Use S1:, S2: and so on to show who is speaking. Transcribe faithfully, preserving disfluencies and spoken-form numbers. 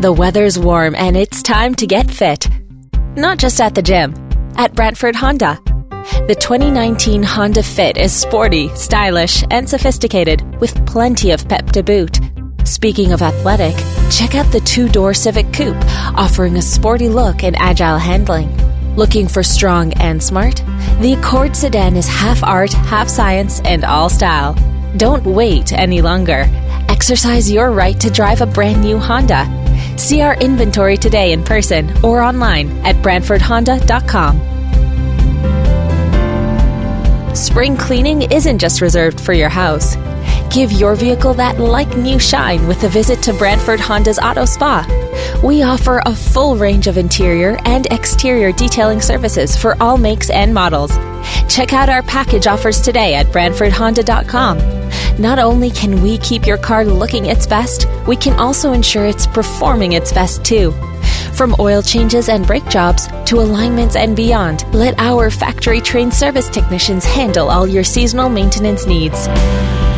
S1: The weather's warm and it's time to get fit. Not just at the gym, at Brantford Honda. The twenty nineteen Honda Fit is sporty, stylish, and sophisticated with plenty of pep to boot. Speaking of athletic, check out the two-door Civic Coupe, offering a sporty look and agile handling. Looking for strong and smart? The Accord sedan is half art, half science, and all style. Don't wait any longer. Exercise your right to drive a brand new Honda. See our inventory today in person or online at brantford honda dot com. Spring cleaning isn't just reserved for your house. Give your vehicle that like-new shine with a visit to Brantford Honda's Auto Spa. We offer a full range of interior and exterior detailing services for all makes and models. Check out our package offers today at brantford honda dot com. Not only can we keep your car looking its best, we can also ensure it's performing its best too. From oil changes and brake jobs to alignments and beyond, let our factory-trained service technicians handle all your seasonal maintenance needs.